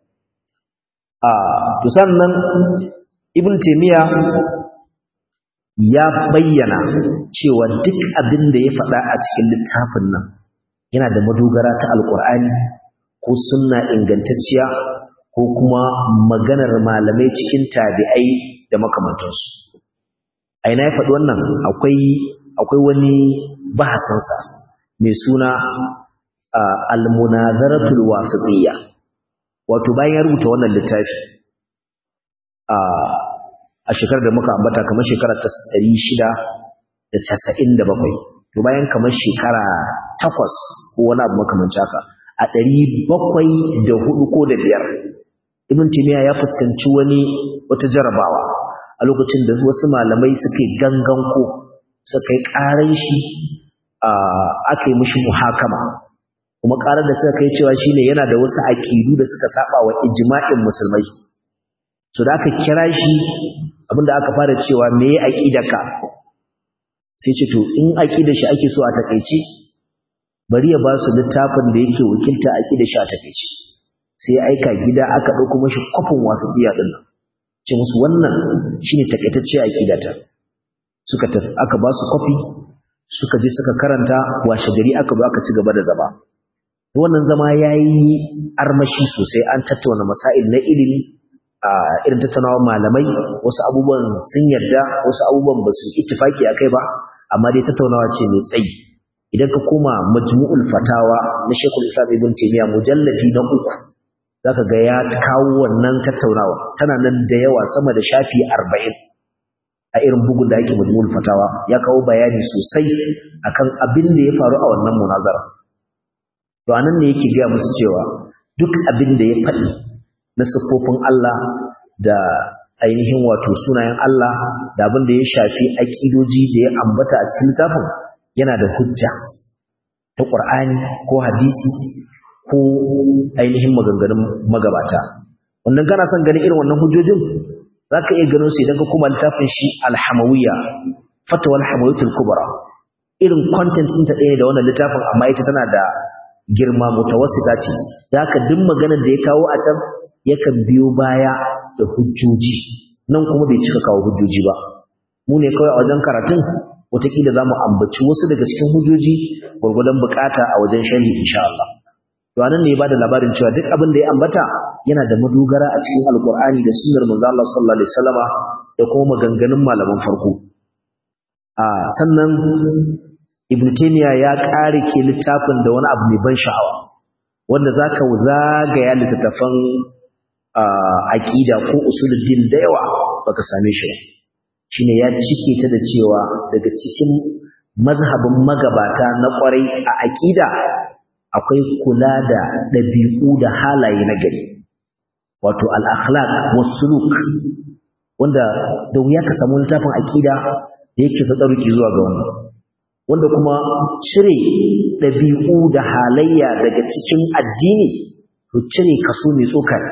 Speaker 1: a to sannan Ibn Taymiyyah ya bayyana cewa duk abin da ya faɗa a cikin littafin nan yana da madogara ta Alƙur'ani ko sunna ingantacciya ko kuma maganar malamai cikin tabi'ai da makamantansu. A ina ya faɗi wannan? Akwai akwai wani bahasansa mai suna al-munazaratul wasitiyya. Wato bayan ya rubuta wannan littafi a shekarar da muka ambata kamar shekara ta ɗari shida da casa'in da bakwai, to bayan kamar shekara takwas ko wani abu makamanci haka, a ɗari bakwai da hudu ko da biyar, Ibn Taymiyyah ya fuskanci wani wata jarabawa a lokacin da wasu malamai suka yi gangan ko suka yi ƙaran shi aka yi mishi muhakama, kuma ƙarar da suka kai cewa shine yana da wasu aƙidu da suka saba wa ijma'in musulmai. So da aka kira shi, abinda aka fara cewa me ya aƙidarka, sai ce to in aƙidar shi ake so a takeice bari ya ba su littafin da yake wakilta aƙidar shi a takeice. Sai ya aika gida aka ɗauko mashi kwafin wasiya din nan, ce musu wannan shine takaitacce aƙidata. Suka tafi aka ba su kwafi, suka je suka karanta, washe gari aka zo aka ci gaba da zama. Wannan zama yayi armashi sosai, an tattauna masail na ilimi a irin tattaunawa malamai, wasu abubuwan sun yarda, wasu abubuwan ba su ittifaki akai ba, amma dai tattaunawa ce mai tsayi. Idan ka koma Majmu'ul Fatawa na Sheikhul Islam Ibn Taymiyyah mujalladi na uku, zaka ga ya kawo wannan tattaunawa, tana nan da yawa sama da shafi arba'in a irin bugun da yake Majmu'ul Fatawa, ya kawo bayani sosai akan abin da ya faru a wannan munazara. To anan ne yake ga musu cewa duk abin da ya faɗi na siffofin Allah da ainihin wato sunayen Allah da abin da ya shafi aƙidoji da ya ambata a cikin littafin yana da hujja ta Qur'ani ko hadisi ko ainihin maganganun magabata. Wannan kana son ganin irin wannan hujjojin zaka iya ganin su idan ka kuma littafin shi Al-Hamawiyya, Fatwa Al-Hamawiyyatul Kubra. Irin content ɗin ta ɗaya da wannan littafin, amma ita tana da girma mutawassita ce. Da haka duk maganar da ya kawo a can yakan biyo baya da hujjoji nan kuma bai cika kawo hujjoji ba mu ne kawai a wajen karatun wataƙila za mu ambaci wasu daga cikin hujjoji gwargwadon bukata a wajen sharhi insha Allah to anan ne ya bada labarin cewa duk abin da ya ambata yana da madogara a cikin alkur'ani da sunnar manzo Allah sallallahu alaihi wasallama da kuma maganganun malaman farko a sannan ibn taymiya ya kare ke littafin da wani abu mai ban sha'awa wanda zaka zagaya littafan aqida ko usuluddin da yawa baka same shi shine ya cike ta da cewa daga cikin mazhabin magabata na kwarai a aqida akwai kula da dabi'u da halaye na gari wato al-akhlaq was-suluk wanda da wuya ka samu littafin aqida da yake tsaruki zuwa ga wannan wanda kuma cire dabi'u da halayya daga cikin addini to cire kaso mai tsokar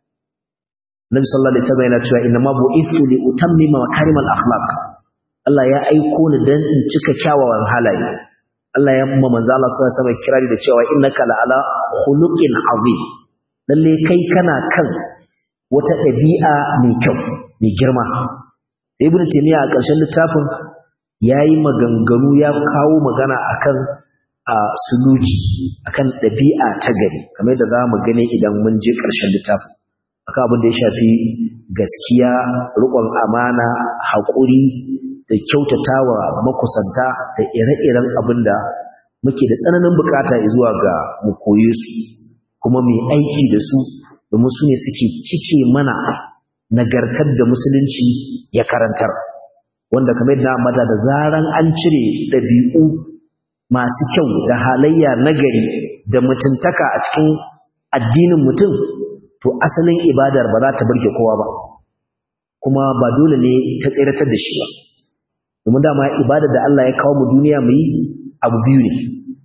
Speaker 1: Nabi sallallahu alaihi wasallam yana cewa inna ma bu'ithu li utammima makarimal akhlaq Allah ya aiko ni dan in cika kyawawan halaye Allah ya mamma manzo Allah sallallahu alaihi wasallam kirari da cewa innaka la'ala khuluqin azim lalle kai kana kan wata dabi'a mai kyau mai girma Ibn Taymiyyah a ƙarshen littafin yayi maganganu ya kawo magana akan a suluki akan dabi'a ta gari kamar da zamu gane idan mun je ƙarshen littafin akan abin da ya shafi gaskiya riƙon amana haƙuri da kyautatawa makusanta da ire-iren abin da muke da tsananin bukata zuwa ga mu koye su kuma mu aiki da su domin su ne suke cike mana nagartar da musulunci ya karantar wanda kamar da mata da zaran an cire ɗabi'u masu kyau da halayya nagari da mutuntaka a cikin addinin mutum to asalin ibadar ba za ta burge kowa ba kuma ba dole ne ta tsiratar da shi ba domin dama ibadar da Allah ya kawo mu duniya mu yi abu biyu ne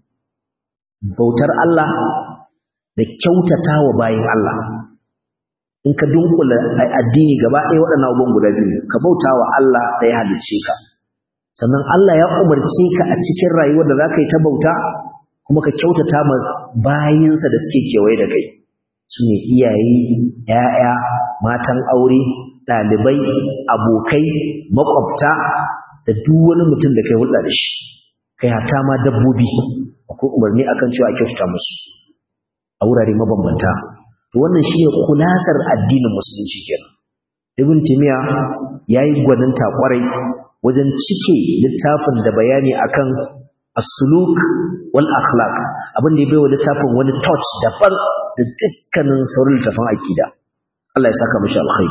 Speaker 1: bautar Allah da kyautatawa bayin Allah in ka dunkula addini gaba ɗaya waɗannan abubuwan guda biyu ka bautawa Allah da ya halicce ka sannan Allah ya umarce ka a cikin rayuwar da za ka yi ta bauta kuma ka kyautata ma bayinsa da suke kewaye da kai su ne iyaye, ‘ya'ya, matan aure, ɗalibai, abokai, makwabta da duk wani mutum da kai hulɗa da shi, kai hata ma dabbobi, akwai umarni akan cewa a kyautata musu a wurare mabambanta. To wannan shi ne kulasar addinin musulunci kenan. Ibn Taymiyyah ya yi gwaninta ƙwarai wajen cike littafin da bayani akan as-suluk wal akhlaq abin da ya bai wa littafin wani touch daban da dukkanin sauran littafin aqida Allah ya saka mishi alkhairi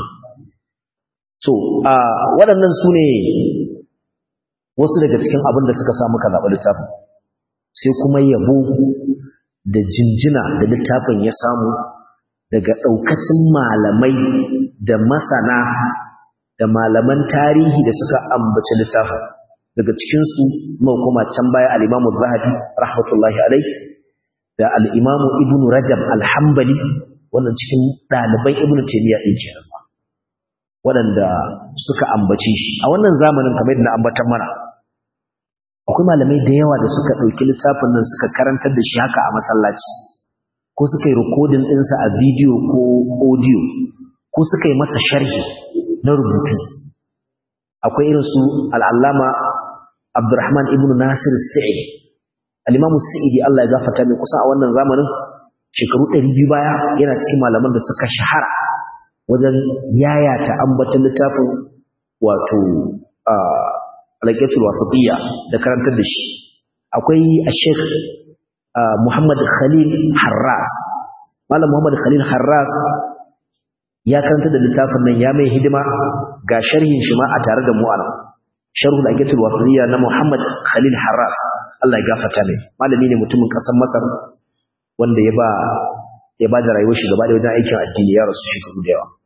Speaker 1: so a waɗannan sune wasu daga cikin abin da suka samu ka zaɓa littafin sai kuma yabo da jinjina da littafin ya samu daga ɗaukacin malamai da masana da malaman tarihi da suka ambaci littafin daga cikinsu kuma can baya al-Imamu Zahabi rahmatullahi alaihi da al-Imamu Ibn Rajab al-Hanbali wannan cikin ɗaliban Ibn Taymiyyah ɗin kenan waɗanda suka ambace shi a wannan zamanin kamar yadda na ambatan mana akwai malamai da yawa da suka ɗauki littafin nan suka karantar da shi haka a masallaci ko suka yi recording ɗinsa a video ko audio ko suka yi masa sharhi na rubutu akwai irin su al-Allama Abdurrahman ibn Nasir Sa'idi al-Imam Sa'idi Allah ya gafarta mai kusa a wannan zamanin shekaru ɗari biyu baya yana cikin malaman da suka shahara wajen yayata ambatan littafin wato al-Aqidatul Wasatiyya da karantar da shi akwai Sheikh Muhammad Khalil Harras Malam Muhammad Khalil Harras ya karanta da littafin nan ya mai hidima ga sharhin shi ma a tare da mu anan sharhul aqidatul wasatiyya na Muhammad Khalil Harras Allah ya gafarta mai malami ne mutumin kasar Masar wanda ya ba ya ba da rayuwar shi gaba da wajen aikin addini ya rasu shekaru da yawa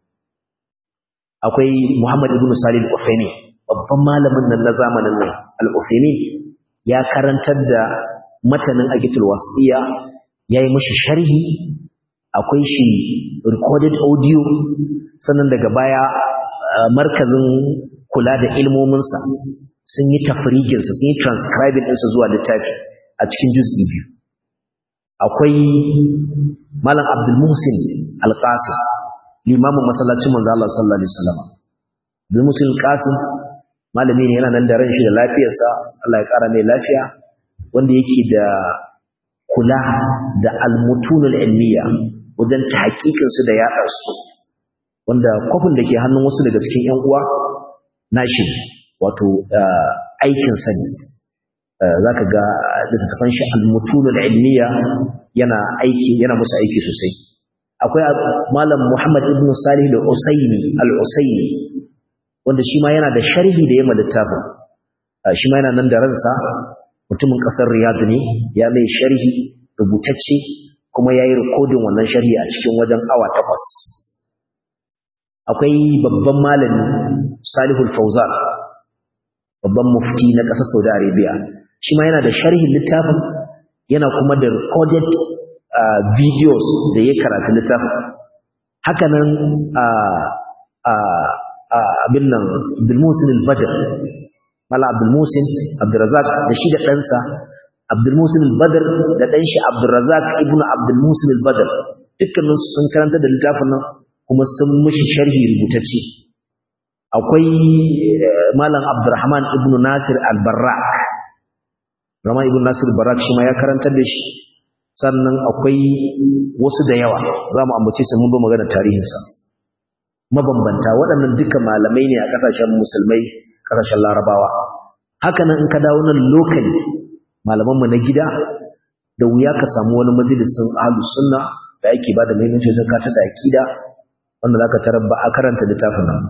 Speaker 1: akwai Muhammad ibn Salih al-Uthaymeen babban malamin nan na zamanin nan al-Uthaymeen ya karantar da matanin aqidatul wasatiyya yayi mishi sharhi akwai shi recorded audio sannan daga baya markazin kula da ilmominsa sun yi tafriginsa sun yi transcribing ɗinsa zuwa littafi a cikin juz'i biyu akwai Malam Abdul Muhsin Al-Qasim limamin masallacin manzo Allah sallallahu alaihi wasallam Abdul Muhsin Qasim malami ne yana nan da ran shi da lafiyarsa, Allah ya kara mai lafiya, wanda yake da kula da al-mutunul ilmiya wajen tahqiqin su da yaɗa su, wanda kofin da ke hannun wasu daga cikin ƴan uwa nashi wato aikin sa ne. Zaka ga littafin shi al-mutunul ilmiya yana aiki yana musu aiki sosai. Akwai malam Muhammad ibn Salih al-Usaymi al-Usaymi wanda shi ma yana da sharhi da yamma littafin, shi ma yana nan da ransa, mutumin kasar Riyadh ne, ya mai sharhi rubutacce kuma yayi recording wannan sharhi a cikin wajen awa takwas. Akwai babban malami Salihul Fawzan, babban mufti na kasar Saudi Arabia, shi ma yana da sharhin littafin, yana kuma da recorded uh, videos da ya karatu littafin. Haka nan uh, uh, abin nan Abdul Muhsin al-Badr, Mala Abdul Muhsin Abdurrazzaq da shi da ɗansa Abdul Muhsin al-Badr da ɗan shi Abdurrazzaq ibnu Abdul Muhsin al-Badr, dukkanin su sun karanta da littafin nan kuma sun mishi sharhi rubutacce. Akwai Malam Abdurrahman ibnu Nasir al-Barrak, Rama ibnu Nasir al-Barrak shi ma ya karantar da shi. Sannan akwai wasu da yawa, za mu ambace su mun zo magana tarihinsa mabambanta. Waɗannan duka malamai ne a ƙasashen musulmai, ƙasashen larabawa. Haka nan in ka dawo nan lokali, malamanmu na gida, da wuya ka samu wani majalisin ahlus sunna da yake ba da muhimmanci wajen kata da aƙida wanda za ka tarar ba a karanta littafin nan.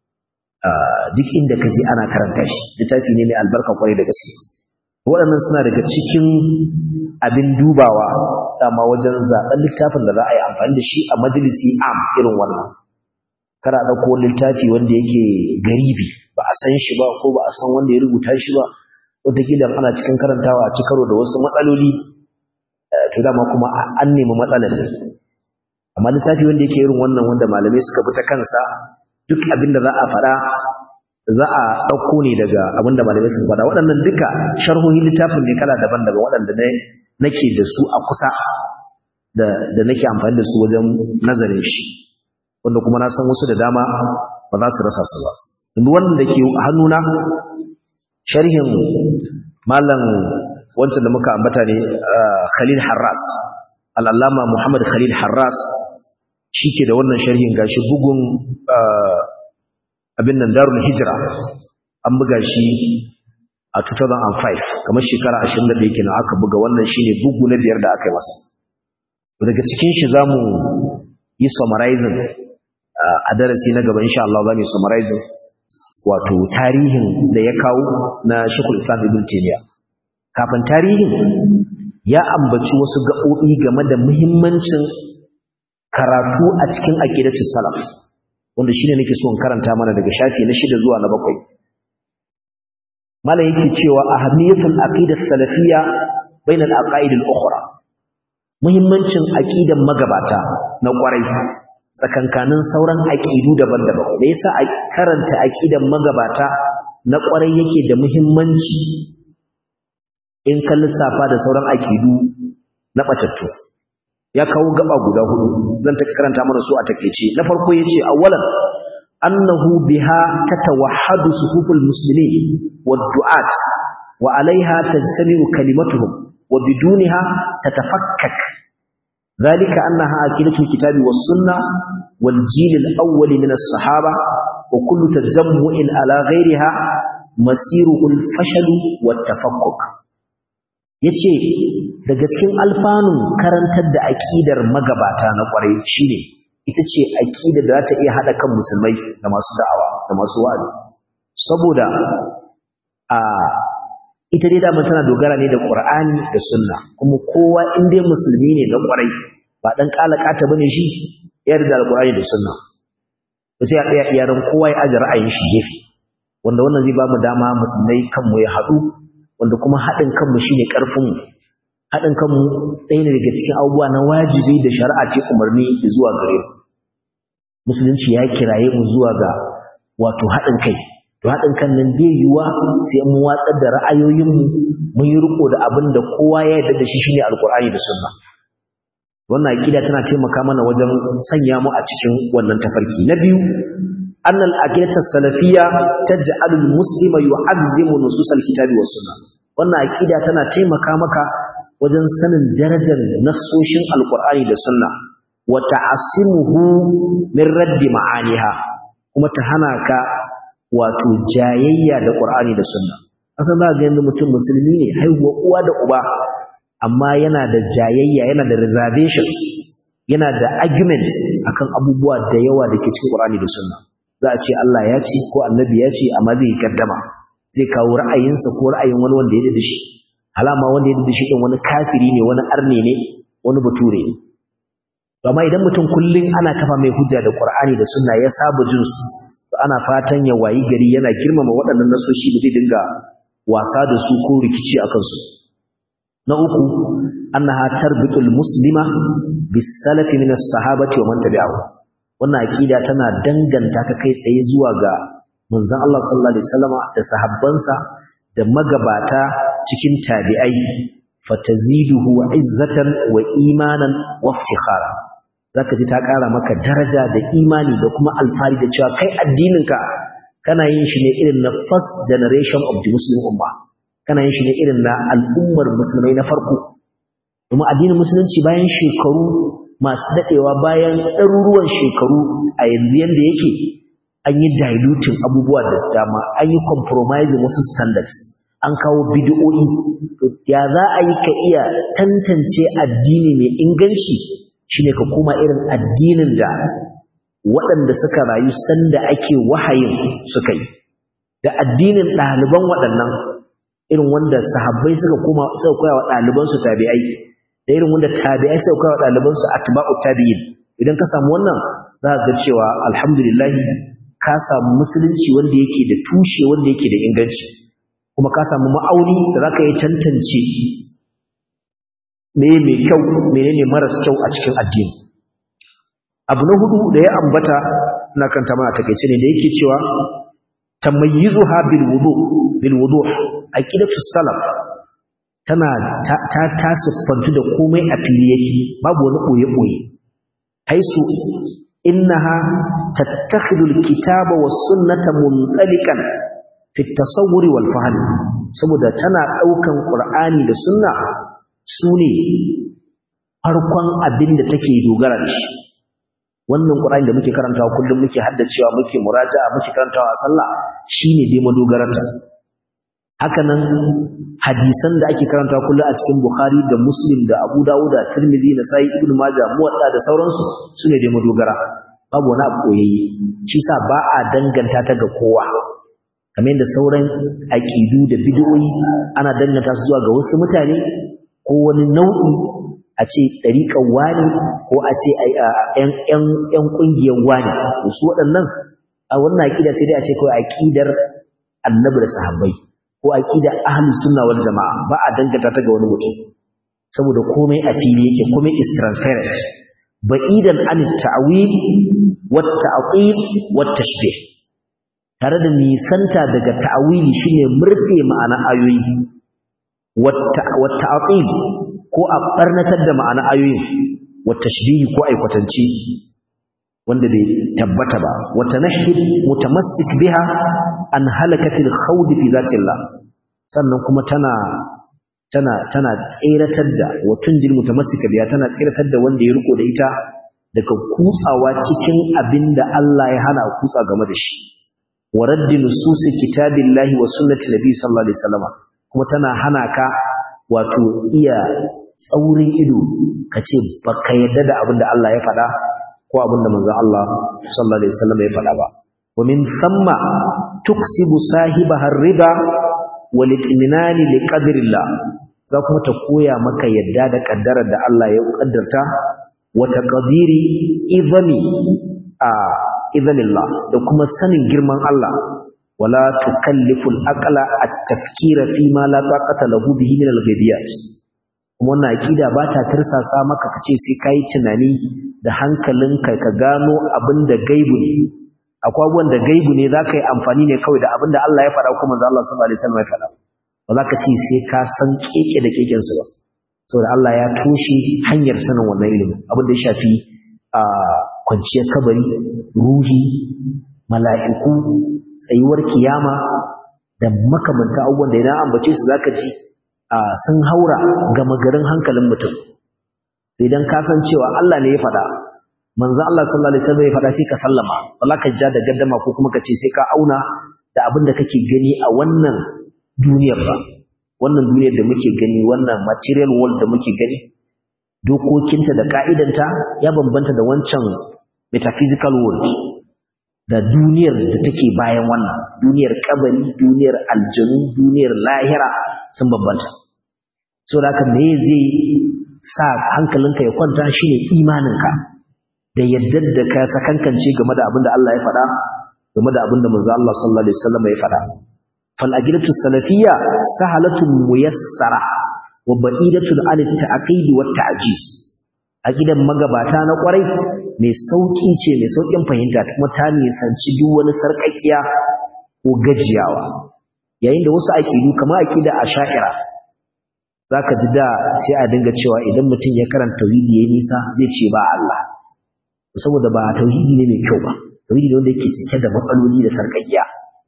Speaker 1: Duk inda ka je ana karanta shi, littafi ne mai albarka kwarai da gaske. Waɗannan suna daga cikin abin dubawa dama wajen zaɓen littafin da za a yi amfani da shi a majalisi am irin wannan. Kada a ɗauko littafi wanda yake garibi, ba a san shi ba ko ba a san wanda ya rubuta shi ba, wataƙila ana cikin karantawa a ci karo da wasu matsaloli, to dama kuma an nemi matsalar ne. Amma littafi wanda yake irin wannan wanda malamai suka bi ta kansa, duk abin da za a faɗa za a ɗauko ne daga abin da malamai suka faɗa. Waɗannan duka sharhohin littafin ne kala daban-daban waɗanda nake da su a kusa da nake amfani da su wajen nazarin shi, wanda kuma na san wasu da dama ba za su rasa su ba. Yanzu wannan da ke hannuna sharhin malam wancan da muka ambata ne, Khalil Harras, al-Allama Muhammad Khalil Harras shi ke da wannan sharhin. Gashi bugun abin nan Darul Hijra, an buga shi a two thousand five, kamar shekara ashirin da ɗaya kenan aka buga wannan, shine bugu na biyar da aka yi masa. Daga cikin shi zamu yi summarizing a darasi na gaba insha Allah, zamu yi summarizing wato tarihin da ya kawo na Sheikhul Islam Ibn Taymiyyah. Kafin tarihin ya ambaci wasu gaɓoɓi game da muhimmancin karatu a cikin aqidatus salaf, wanda shine nake so in karanta mana daga shafi na shida zuwa na bakwai. Malam yake cewa ahamiyatul aqidah salafiyya bainal aqaid al-ukhra, muhimmancin aqidan magabata na kwarai tsakankanin sauran aqidu daban-daban. Da yasa a karanta aqidan magabata na kwarai yake da muhimmanci in ka lissafa da sauran aqidu na batattu. Ya kawo gaba guda hudu, zan ta karanta mana su a takeice. Na farko yace awwalan annahu biha tatawahhadu suhuful muslimin wad-du'at wa 'alayha tajtami'u kalimatuhum wa bidunha tatafakkak. dhalika annaha aqidatul kitabi was-sunnah wal-jil al-awwal min as-sahaba wa kullu tajammu'in 'ala ghayriha masiruhu al-fashal wat-tafakkuk. yace daga cikin alfanun karantar da aqidar magabata na kwarai shine ita ce aqida da za ta iya hada kan musulmai da masu da'awa da masu wa'azi, saboda a ita dai dama tana dogara ne da Qur'ani da Sunna, kuma kowa in dai musulmi ne na kwarai ba dan kalakata bane shi, ya yarda da Qur'ani da Sunna, sai ya tsaya iyaran kowa ya aje ra'ayin shi gefe, wanda wannan zai ba mu dama musulmai kanmu ya hadu, wanda kuma hadin kanmu shine karfin mu. Hadin kanmu ɗaya ne daga cikin abubuwa na wajibi da shari'a ce umarni zuwa gare mu. Musulunci ya kiraye mu zuwa ga wato hadin kai. To hadin kan nan bai yiwa sai mu watsar da ra'ayoyinmu, mun yi riko da abin da kowa ya yarda da shi shine Alkur'ani da Sunna. Wannan aqida tana taimaka mana wajen sanya mu a cikin wannan tafarki. Na biyu, أن العقيدة السلفية تجعل المسلم يعظم نصوص الكتاب والسنة wannan aqida tana taimaka maka wajen sanin darajar nassoshin alqur'ani da sunna wa ta'assimuhu min raddi ma'aniha kuma ta hana ka wato jayayya da qur'ani da sunna asan za ga yanda mutum musulmi ne haihuwa uwa da uba amma yana da jayayya yana da reservations yana da arguments akan abubuwa da yawa da ke cikin qur'ani da sunna za a ce Allah ya ce ko annabi ya ce amma zai kaddama zai kawo ra'ayinsa ko ra'ayin wani wanda ya dade shi alama wanda ya dade shi din wani kafiri ne wani arne ne wani bature ne amma idan mutum kullun ana kafa mai hujja da Qur'ani da sunna ya saba jin su to ana fatan ya wayi gari yana girmama waɗannan nasoshi da zai dinga wasa da su ko rikici akan su na uku annaha tarbitul muslima bis salafi min as-sahabati wa man tabi'ahu wannan aqida tana danganta ka kai tsaye zuwa ga manzon Allah sallallahu alaihi wasallam da sahabbansa da magabata cikin tabi'ai fataziduhu izzatan wa imanan wa iftikhara zaka ji ta ƙara maka daraja da imani da kuma alfari da cewa kai addininka kana yin shi ne irin na first generation of the Muslim umma kana yin shi ne irin na al'ummar musulmai na farko kuma addinin musulunci bayan shekaru masu dadewa bayan ɗaruruwan shekaru a yanzu yanda yake an yi diluting abubuwa da dama an yi compromising wasu standards an kawo bid'o'i ya za a yi ka iya tantance addini mai inganci shine ka koma irin addinin da waɗanda suka rayu sanda ake wahayin suka yi da addinin ɗaliban waɗannan irin wanda sahabbai suka koma suka koya wa ɗalibansu tabi'ai da irin wanda tabi'ai suka koya wa ɗalibansu atba'u tabi'in idan ka samu wannan za ka ga cewa alhamdulillah ka samu musulunci wanda yake da tushe wanda yake da inganci kuma ka samu ma'auni da za ka yi tantance me mai kyau menene maras kyau a cikin addini abu na hudu da ya ambata na kanta mana takeice ne da yake cewa tamayyizuha bil wudu bil wuduh aqidatu salaf tana ta ta tasaffantu da komai a fili yake babu wani boye boye haisu innaha tattakhidul kitaba was sunnata munqalikan fi at-tasawwur wal fahm saboda tana daukan qur'ani da sunna sune farkon abin da take dogara da shi wannan qur'ani da muke karantawa kullum muke haddacewa muke muraja'a muke karantawa a sallah shine dai madogararta hakanan hadisan da ake karantawa kullum a cikin bukhari da muslim da abu dawud da tirmidhi da sahih ibnu majah muwatta da sauransu sune dai madogara babu wani abu koyayye shi sa ba a danganta ta ga kowa kamar yadda sauran aqidu da bid'o'i ana danganta su zuwa ga wasu mutane ko wani nau'i a ce ɗariƙar wani ko a ce ‘yan ƙungiyar wani su waɗannan a wannan aƙida sai dai a ce kawai aƙidar annabi da sahabbai ko aƙidar ahlus sunna wal jama'a ba a dangata ta ga wani mutum saboda komai a fili yake komai is transparent ba'idan an ta'wil wat ta'qib wat tashbih tare da nisanta daga ta'wili shine murɗe ma'ana ayoyi wat ta'qib ko a barnatar da ma'ana ayoyin wa tashbihi ko ai kwatanci wanda bai tabbata ba wa tanahhid mutamassik biha an halakatil khawd fi zatillah sannan kuma tana tana tana tsiratar da wa tunjil mutamassika biha tana tsiratar da wanda ya riko da ita daga kutsawa cikin abinda Allah ya hana kutsa game da shi wa raddi nususi kitabillahi wa sunnati nabi sallallahu alaihi wasallam kuma tana hana ka wato iya tsaurin ido ka ce ba ka yadda da abin da Allah ya faɗa ko abin da manzon Allah sallallahu alaihi wasallam ya faɗa ba wa min thamma tuksibu sahibaha riba wal itminan li qadrillah za kuma ta koya maka yadda da kaddarar da Allah ya kaddarta wa taqdiri idhami a idhanillah da kuma sanin girman Allah wala tukallifu al-aqla at-tafkira fi ma la taqata lahu bihi min al-ghaibiyat wannan aqida ba ta tirsasa maka kace sai kai tunani da hankalinka ka gano abinda gaibu ne akwai abubuwan da gaibu ne zaka yi amfani ne kawai da abinda Allah ya faɗa kuma manzo Allah sallallahu alaihi wasallam ya faɗa ba za ka ce sai ka san keke da keken su ba saboda Allah ya toshe hanyar sanin wannan ilimin abin da ya shafi a kwanciyar kabari ruhi mala'iku, tsayuwar kiyama da makamanta abubuwan da idan ambace su zaka ji sun haura gama garin hankalin mutum. Idan ka san cewa Allah ne ya faɗa, manzo Allah sallallahu alaihi wasallam ya faɗa, sai ka sallama, wala ka ja da gaddama ko kuma ka ce sai ka auna da abin da kake gani a wannan duniyar ba. Wannan duniyar da muke gani, wannan material world da muke gani, dokokinta da ka'idanta ya bambanta da wancan metaphysical world, da duniyar da take bayan wannan, duniyar kabari, duniyar aljanu, duniyar lahira sun bambanta. So da haka me zai sa hankalinka ya kwanta shine imaninka da yaddar da ka sakankance game da abin da Allah ya faɗa, game da abin da manzo Allah sallallahu alaihi wasallam ya faɗa. fal aqidatu salafiyya sahalatun muyassara wa ba'idatun an at-ta'qid wa at-ta'jiz. Aqidan magabata na kwarai mai sauki ce, mai saukin fahimta, kuma ta nisanci duk wani sarƙaƙiya ko gajiyawa. Yayin da wasu aqidu kamar aqida asha'ira zaka ji da sai a dinga cewa idan mutum ya karanta tauhidi yayin nisa zai ce ba Allah, saboda ba tauhidi ne mai kyau ba, tauhidi ne wanda yake cike da matsaloli da sarƙaƙiya.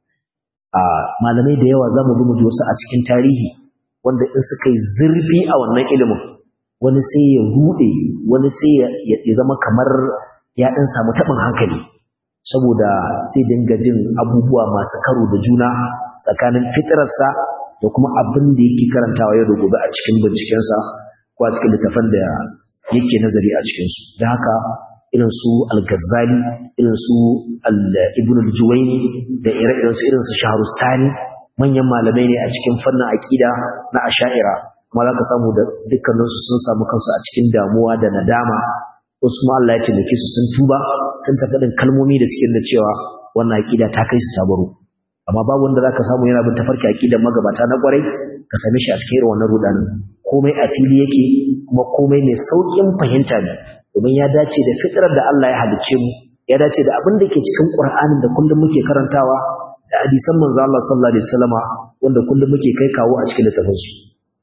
Speaker 1: a malamai da yawa zamu bi wasu a cikin tarihi wanda in suka yi zurfi a wannan ilimin, wani sai ya rude, wani sai ya zama kamar ya dan samu tabin hankali, saboda sai dinga jin abubuwa masu karo da juna tsakanin fitrarsa da kuma abin da yake karantawa yau da gobe a cikin bincikensa ko a cikin littafan da yake nazari a cikinsu. Don haka irin su al-Ghazali, irin su Ibn al-Juwayni da ire-iren su irin su Shahrustani manyan malamai ne a cikin fannin aqida na Ash'ira, kuma zaka samu da dukkanin su sun samu kansu a cikin damuwa da nadama. Wasu ma Allah ya taimake su sun tuba, sun tafi din kalmomi da suke da cewa wannan aqida ta kai su tabaru. Amma babu wanda zaka samu yana bin tafarki aqidar magabata na kwarai ka same shi a cikin irin wannan rudanin. Komai a fili yake, kuma komai mai saukin fahimta ne, domin ya dace da fitrar da Allah ya halicce mu, ya dace da abin da ke cikin Qur'anin da kullum muke karantawa, da hadisan manzo Allah sallallahu alaihi wasallama wanda kullum muke kai kawo a cikin littafin su.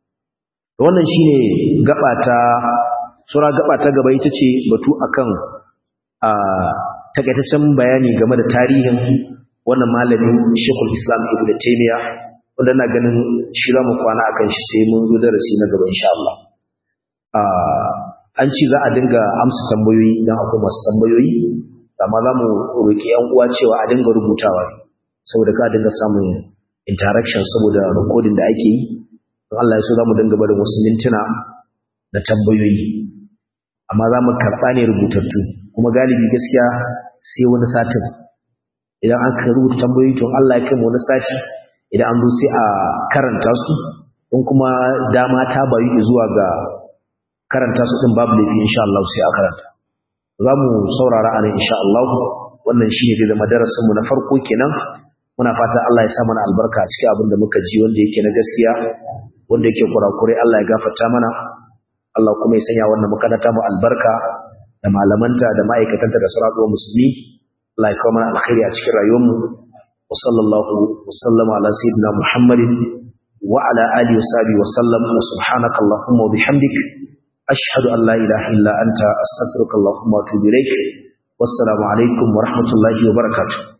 Speaker 1: Wannan shine gaba ta sura gaba ta gaba ita ce batu akan a takaitaccen bayani game da tarihin wannan malamin Sheikhul Islam Ibn Taymiyyah, wanda na ganin shi za mu kwana akan shi sai mun zo darasi na gaba insha Allah. An ci za a dinga amsa tambayoyi idan akwai masu tambayoyi, amma za mu roƙi ‘yan uwa cewa a dinga rubutawa saboda ka dinga samun interaction, saboda recording da ake yi. In Allah ya so za mu dinga barin wasu mintuna na tambayoyi, amma za mu karɓa ne rubutattu, kuma galibi gaskiya sai wani satin idan aka rubuta tambayoyi, to Allah ya kai mu wani sati idan an zo sai a karanta su, in kuma dama ta bayu zuwa ga karanta su din babu laifi insha Allah sai a karanta. Za mu saurara a nan insha Allah. Wannan shine da zama darasin mu na farko kenan. Muna fata Allah ya sa mana albarka a cikin abin da muka ji wanda yake na gaskiya, wanda yake kurakure Allah ya gafarta mana. Allah kuma ya sanya wannan makaranta mu albarka da malamanta da ma'aikatanta da sauran musulmi. Allah ya kawo mana alkhairi a cikin rayuwar mu. Wa sallallahu wa sallama ala sayyidina Muhammadin wa ala alihi wa sahbihi wa sallam. Subhanaka Allahumma wa bihamdik ashhadu an la ilaha illa anta astaghfiruka Allahumma wa atubu ilaik. Wassalamu alaikum wa rahmatullahi wa barakatuh.